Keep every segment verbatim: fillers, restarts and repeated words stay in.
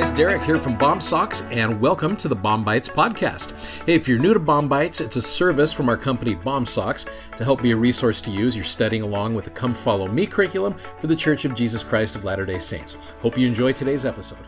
guys, Derek here from Bomb Socks, and welcome to the Bomb Bites podcast. Hey, if you're new to Bomb Bites, it's a service from our company Bomb Socks to help be a resource to use. You're studying along with the Come Follow Me curriculum for the Church of Jesus Christ of Latter-day Saints. Hope you enjoy today's episode.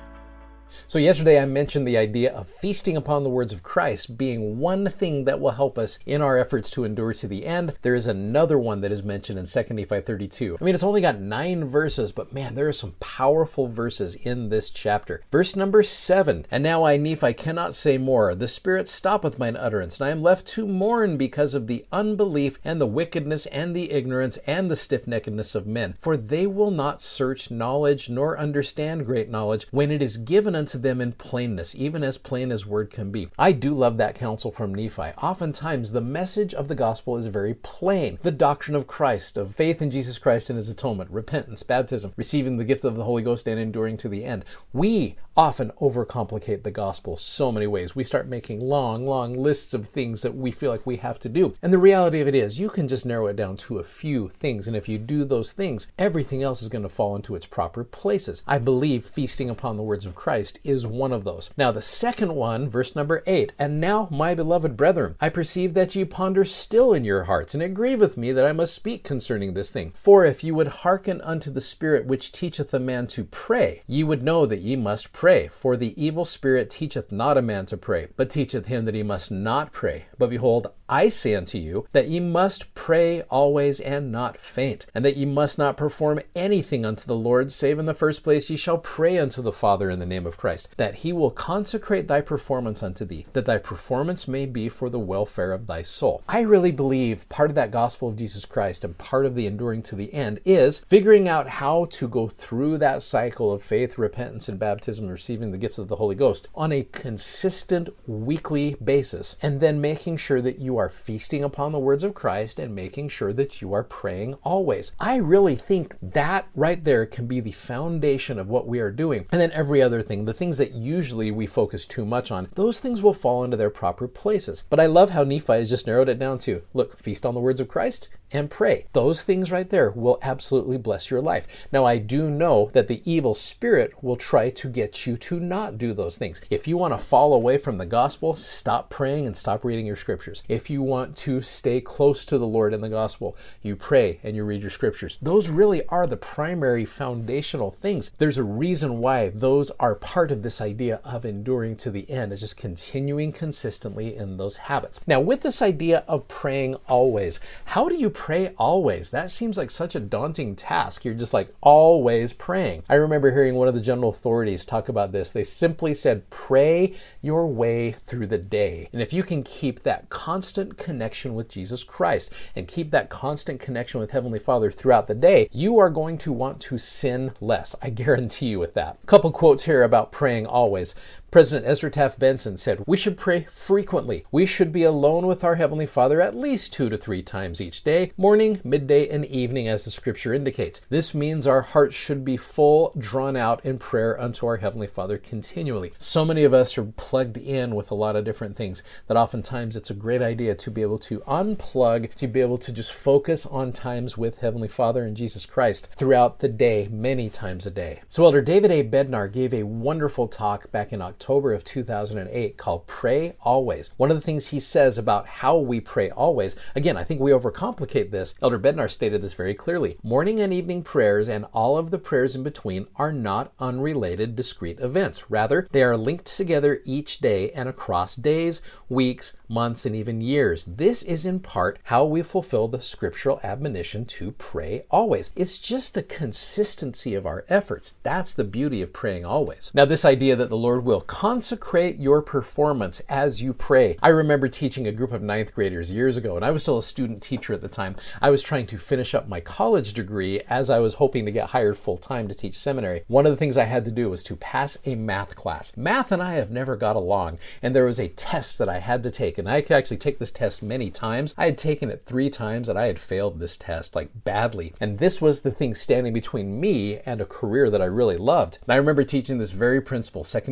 So yesterday I mentioned the idea of feasting upon the words of Christ being one thing that will help us in our efforts to endure to the end. There is another one that is mentioned in Second Nephi thirty-two. I mean, it's only got nine verses, but man, there are some powerful verses in this chapter. Verse number seven, "And now I, Nephi, cannot say more. The Spirit stoppeth mine utterance, and I am left to mourn because of the unbelief and the wickedness and the ignorance and the stiff-neckedness of men. For they will not search knowledge nor understand great knowledge when it is given unto them in plainness, even as plain as word can be." I do love that counsel from Nephi. Oftentimes, the message of the gospel is very plain. The doctrine of Christ, of faith in Jesus Christ and his atonement, repentance, baptism, receiving the gift of the Holy Ghost, and enduring to the end. We often overcomplicate the gospel so many ways. We start making long, long lists of things that we feel like we have to do. And the reality of it is, you can just narrow it down to a few things. And if you do those things, everything else is going to fall into its proper places. I believe feasting upon the words of Christ is one of those. Now, the second one, verse number eight, "And now, my beloved brethren, I perceive that ye ponder still in your hearts, and it grieveth me that I must speak concerning this thing. For if ye would hearken unto the Spirit which teacheth a man to pray, ye would know that ye must pray. For the evil spirit teacheth not a man to pray, but teacheth him that he must not pray. But behold, I say unto you, that ye must pray always and not faint, and that ye must not perform anything unto the Lord, save in the first place ye shall pray unto the Father in the name of Christ, that he will consecrate thy performance unto thee, that thy performance may be for the welfare of thy soul." I really believe part of that gospel of Jesus Christ and part of the enduring to the end is figuring out how to go through that cycle of faith, repentance, and baptism, and receiving the gifts of the Holy Ghost on a consistent weekly basis, and then making sure that you are feasting upon the words of Christ and making sure that you are praying always. I really think that right there can be the foundation of what we are doing. And then every other thing, the things that usually we focus too much on, those things will fall into their proper places. But I love how Nephi has just narrowed it down to, look, feast on the words of Christ and pray. Those things right there will absolutely bless your life. Now, I do know that the evil spirit will try to get you to not do those things. If you want to fall away from the gospel, stop praying and stop reading your scriptures. If you want to stay close to the Lord in the gospel, you pray and you read your scriptures. Those really are the primary foundational things. There's a reason why those are part of this idea of enduring to the end, is just continuing consistently in those habits. Now, with this idea of praying always, how do you pray always? That seems like such a daunting task. You're just like always praying. I remember hearing one of the general authorities talk about this. They simply said, pray your way through the day. And if you can keep that constant connection with Jesus Christ and keep that constant connection with Heavenly Father throughout the day, you are going to want to sin less. I guarantee you with that. A couple quotes here about praying always. President Ezra Taft Benson said, "We should pray frequently. We should be alone with our Heavenly Father at least two to three times each day, morning, midday, and evening, as the scripture indicates. This means our hearts should be full, drawn out in prayer unto our Heavenly Father continually." So many of us are plugged in with a lot of different things that oftentimes it's a great idea to be able to unplug, to be able to just focus on times with Heavenly Father and Jesus Christ throughout the day, many times a day. So Elder David A. Bednar gave a wonderful talk back in October October of two thousand eight called Pray Always. One of the things he says about how we pray always, again, I think we overcomplicate this. Elder Bednar stated this very clearly. Morning and evening prayers and all of the prayers in between are not unrelated discrete events. Rather, they are linked together each day and across days, weeks, months, and even years. This is in part how we fulfill the scriptural admonition to pray always. It's just the consistency of our efforts. That's the beauty of praying always. Now, this idea that the Lord will consecrate your performance as you pray. I remember teaching a group of ninth graders years ago, and I was still a student teacher at the time. I was trying to finish up my college degree as I was hoping to get hired full-time to teach seminary. One of the things I had to do was to pass a math class. Math and I have never got along, and there was a test that I had to take, and I could actually take this test many times. I had taken it three times, and I had failed this test, like badly. And this was the thing standing between me and a career that I really loved. And I remember teaching this very principle, Second Nephi thirty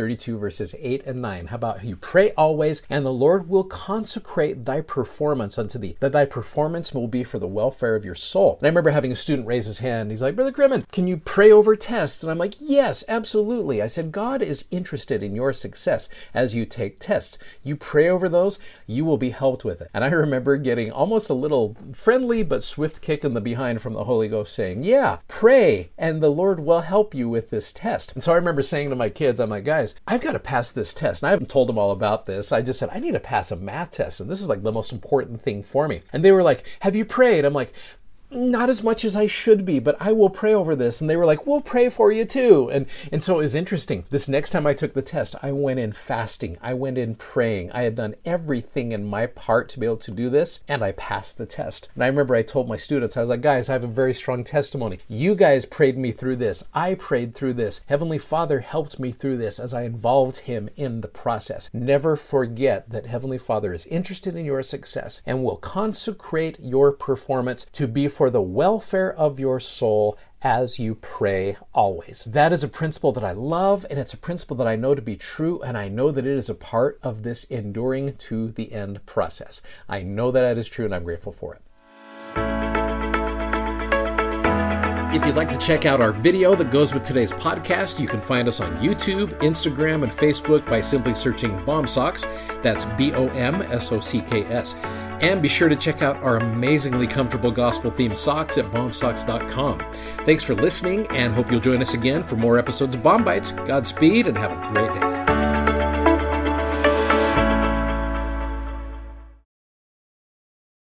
thirty-two, verses eight and nine. How about you pray always, and the Lord will consecrate thy performance unto thee, that thy performance will be for the welfare of your soul. And I remember having a student raise his hand. He's like, Brother Crimmins, can you pray over tests? And I'm like, yes, absolutely. I said, God is interested in your success as you take tests. You pray over those, you will be helped with it. And I remember getting almost a little friendly but swift kick in the behind from the Holy Ghost saying, yeah, pray, and the Lord will help you with this test. And so I remember saying to my kids, I'm like, guys, I've got to pass this test. And I haven't told them all about this. I just said, I need to pass a math test. And this is like the most important thing for me. And they were like, have you prayed? I'm like, not as much as I should be, but I will pray over this. And they were like, we'll pray for you too. And and so it was interesting. This next time I took the test, I went in fasting. I went in praying. I had done everything in my part to be able to do this, and I passed the test. And I remember I told my students, I was like, guys, I have a very strong testimony. You guys prayed me through this. I prayed through this. Heavenly Father helped me through this as I involved him in the process. Never forget that Heavenly Father is interested in your success and will consecrate your performance to be for the welfare of your soul as you pray always. That is a principle that I love, and it's a principle that I know to be true, and I know that it is a part of this enduring to the end process. I know that that is true, and I'm grateful for it. If you'd like to check out our video that goes with today's podcast, you can find us on YouTube, Instagram, and Facebook by simply searching BOMSOCKS. That's B O M S O C K S. And be sure to check out our amazingly comfortable gospel-themed socks at bomb socks dot com. Thanks for listening, and hope you'll join us again for more episodes of Bomb Bites. Godspeed, and have a great day.